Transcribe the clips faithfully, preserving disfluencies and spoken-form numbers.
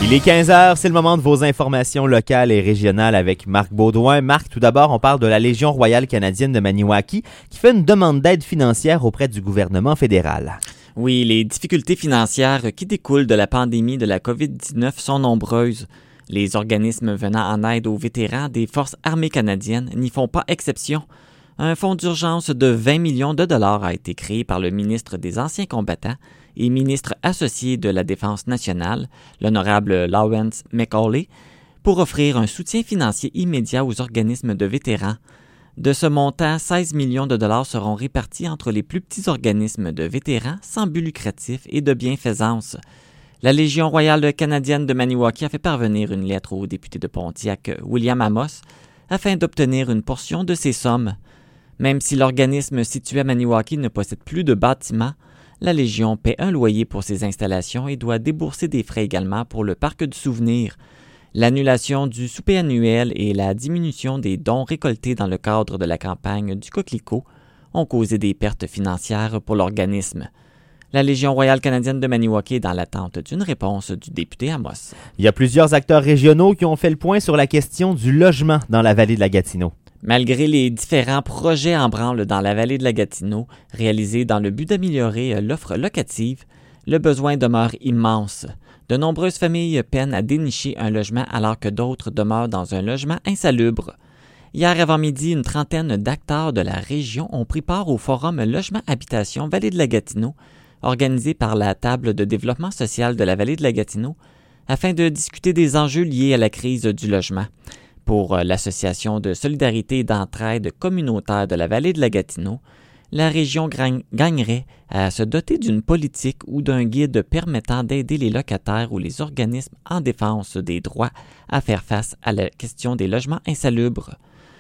Il est quinze heures, c'est le moment de vos informations locales et régionales avec Marc Baudouin. Marc, tout d'abord, on parle de la Légion royale canadienne de Maniwaki qui fait une demande d'aide financière auprès du gouvernement fédéral. Oui, les difficultés financières qui découlent de la pandémie de la covid dix-neuf sont nombreuses. Les organismes venant en aide aux vétérans des Forces armées canadiennes n'y font pas exception. Un fonds d'urgence de vingt millions de dollars a été créé par le ministre des Anciens combattants et ministre associé de la Défense nationale, l'honorable Lawrence McAuley, pour offrir un soutien financier immédiat aux organismes de vétérans. De ce montant, seize millions de dollars seront répartis entre les plus petits organismes de vétérans sans but lucratif et de bienfaisance. La Légion royale canadienne de Maniwaki a fait parvenir une lettre au député de Pontiac, William Amos, afin d'obtenir une portion de ces sommes. Même si l'organisme situé à Maniwaki ne possède plus de bâtiment, la Légion paie un loyer pour ses installations et doit débourser des frais également pour le parc du souvenir. L'annulation du souper annuel et la diminution des dons récoltés dans le cadre de la campagne du Coquelicot ont causé des pertes financières pour l'organisme. La Légion royale canadienne de Maniwaki est dans l'attente d'une réponse du député Amos. Il y a plusieurs acteurs régionaux qui ont fait le point sur la question du logement dans la vallée de la Gatineau. Malgré les différents projets en branle dans la vallée de la Gatineau, réalisés dans le but d'améliorer l'offre locative, le besoin demeure immense. De nombreuses familles peinent à dénicher un logement alors que d'autres demeurent dans un logement insalubre. Hier avant-midi, une trentaine d'acteurs de la région ont pris part au forum Logement-Habitation Vallée de la Gatineau, organisé par la Table de développement social de la vallée de la Gatineau, afin de discuter des enjeux liés à la crise du logement. Pour l'Association de solidarité et d'entraide communautaire de la vallée de la Gatineau, la région gagnerait à se doter d'une politique ou d'un guide permettant d'aider les locataires ou les organismes en défense des droits à faire face à la question des logements insalubres.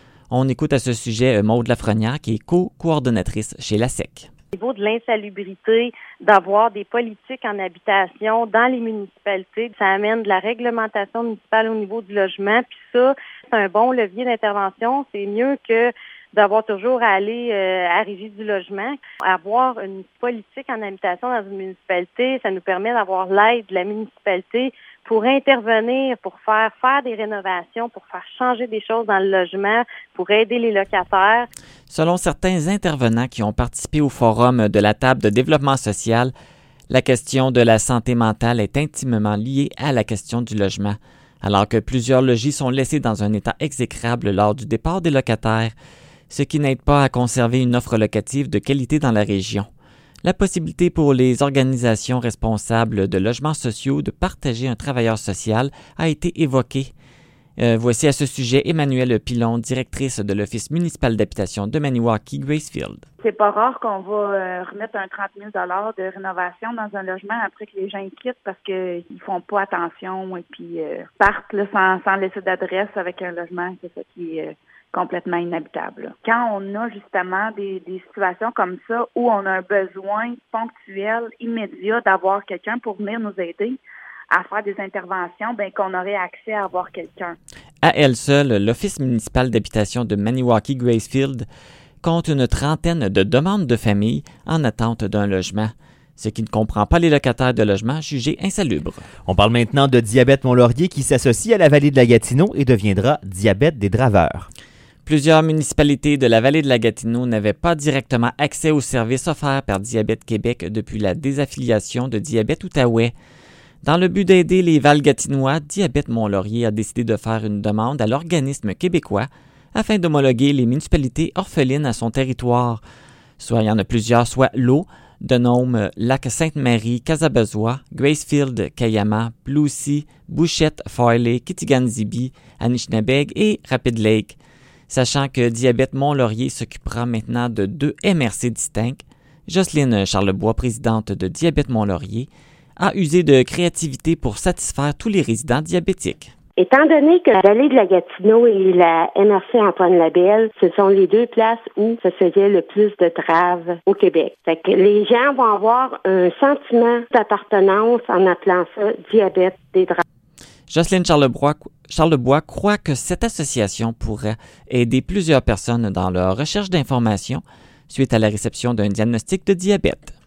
On écoute à ce sujet Maude Lafrenière, qui est co-coordonnatrice chez la S E C. Au niveau de l'insalubrité, d'avoir des politiques en habitation dans les municipalités, ça amène de la réglementation municipale au niveau du logement, puis ça, c'est un bon levier d'intervention. C'est mieux que d'avoir toujours à aller euh, à la régie du logement. Avoir une politique en habitation dans une municipalité, ça nous permet d'avoir l'aide de la municipalité pour intervenir, pour faire faire des rénovations, pour faire changer des choses dans le logement, pour aider les locataires. Selon certains intervenants qui ont participé au forum de la table de développement social, la question de la santé mentale est intimement liée à la question du logement. Alors que plusieurs logis sont laissés dans un état exécrable lors du départ des locataires, ce qui n'aide pas à conserver une offre locative de qualité dans la région. La possibilité pour les organisations responsables de logements sociaux de partager un travailleur social a été évoquée. Euh, voici à ce sujet Emmanuelle Pilon, directrice de l'Office municipal d'habitation de Maniwaki-Gracefield. C'est pas rare qu'on va euh, remettre un trente mille dollars de rénovation dans un logement après que les gens quittent parce qu'ils font pas attention et puis euh, partent là, sans, sans laisser d'adresse avec un logement. C'est ça qui est... Euh, complètement inhabitable. Quand on a justement des, des situations comme ça où on a un besoin ponctuel, immédiat d'avoir quelqu'un pour venir nous aider à faire des interventions, bien qu'on aurait accès à avoir quelqu'un. À elle seule, l'Office municipal d'habitation de Maniwaki-Gracefield compte une trentaine de demandes de familles en attente d'un logement, ce qui ne comprend pas les locataires de logements jugés insalubres. On parle maintenant de Diabète Mont-Laurier qui s'associe à la vallée de la Gatineau et deviendra Diabète des Draveurs. Plusieurs municipalités de la vallée de la Gatineau n'avaient pas directement accès aux services offerts par Diabète Québec depuis la désaffiliation de Diabète Outaouais. Dans le but d'aider les Val-Gatinois, Diabète Mont-Laurier a décidé de faire une demande à l'organisme québécois afin d'homologuer les municipalités orphelines à son territoire. Soit il y en a plusieurs, soit l'eau, Denôme, Lac-Sainte-Marie, Casabezois, Gracefield, Kayama, Ploucy, Bouchette, Farley, Kitigan-Zibi, Anishinabeg et Rapid Lake. Sachant que Diabète Mont-Laurier s'occupera maintenant de deux M R C distincts, Jocelyne Charlebois, présidente de Diabète Mont-Laurier, a usé de créativité pour satisfaire tous les résidents diabétiques. Étant donné que la vallée de la Gatineau et la M R C Antoine Labelle, ce sont les deux places où se faisait le plus de traves au Québec. Fait que les gens vont avoir un sentiment d'appartenance en appelant ça Diabète des Draveurs. Jocelyne Charlebois, Charlebois croit que cette association pourrait aider plusieurs personnes dans leur recherche d'informations suite à la réception d'un diagnostic de diabète.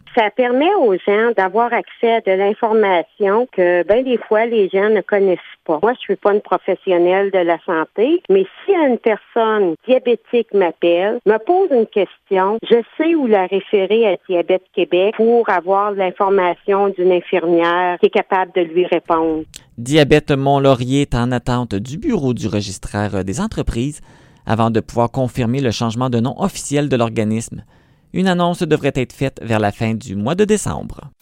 Ça permet aux gens d'avoir accès à de l'information que, ben, des fois, les gens ne connaissent pas. Moi, je suis pas une professionnelle de la santé, mais si une personne diabétique m'appelle, me pose une question, je sais où la référer à Diabète Québec pour avoir l'information d'une infirmière qui est capable de lui répondre. Diabète Mont-Laurier est en attente du bureau du registraire des entreprises avant de pouvoir confirmer le changement de nom officiel de l'organisme. Une annonce devrait être faite vers la fin du mois de décembre.